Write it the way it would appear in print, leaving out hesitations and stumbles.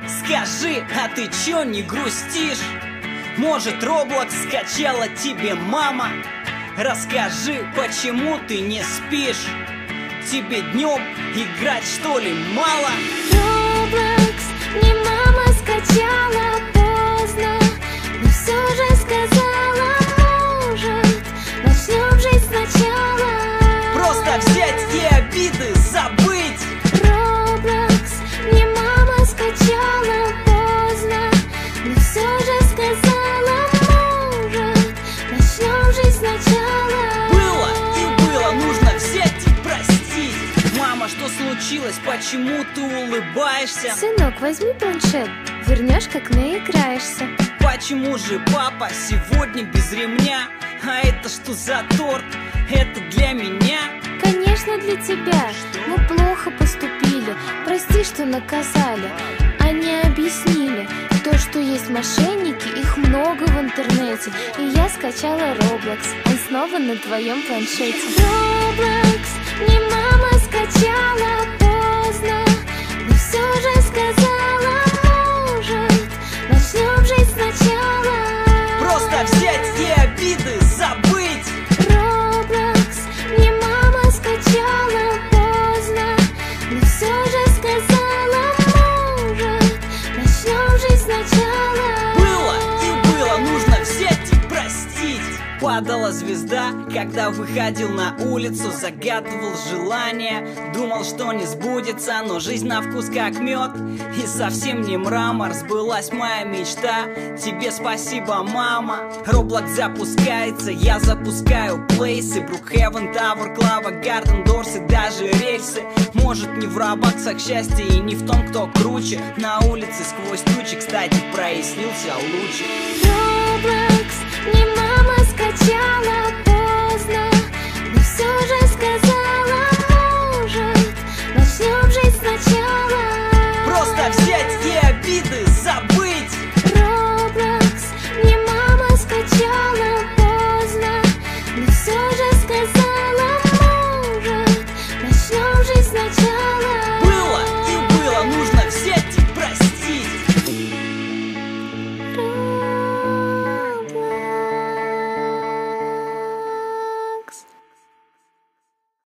Скажи, а ты чё не грустишь? Может, Roblox скачала тебе мама? Расскажи, почему ты не спишь? Тебе днем играть что ли мало? Roblox мне мама скачала поздно, но все же сказала, может, начнем жить сначала. Просто взять и обиды забыть. Roblox мне мама скачала поздно, но все же сказала, может, начнем жить сначала. Было и было, нужно взять и простить. Мама, что случилось? Почему ты улыбаешься? Сынок, возьми планшет, вернешь, как наиграешься. Почему же папа сегодня без ремня? А это что за торт? Это для меня? Конечно, для тебя. Мы плохо поступили. Прости, что наказали. Они объяснили то, что есть мошенники, их много в интернете. И я скачала Roblox, он снова на твоем планшете. Roblox мне мама скачала поздно, но все же сказала, может, начнем жить сначала. Просто взять и обиды забыть. Roblox мне мама скачала поздно, но все же сказала, может, начнем жить сначала. Было и было, нужно взять и простить. Падала звезда, когда выходил на улицу, загадывал желание, думал, что не сбудется, но жизнь на вкус как мед, и совсем не мрамор, сбылась моя мечта. Тебе спасибо, мама. Roblox запускается, я запускаю плейсы, Brookhaven, Tower, Клава, Гарден, Дорс и даже рельсы. Может, не в робаксах счастье и не в том, кто круче. На улице сквозь тучи, кстати, прояснился лучик. Roblox мне мама скачала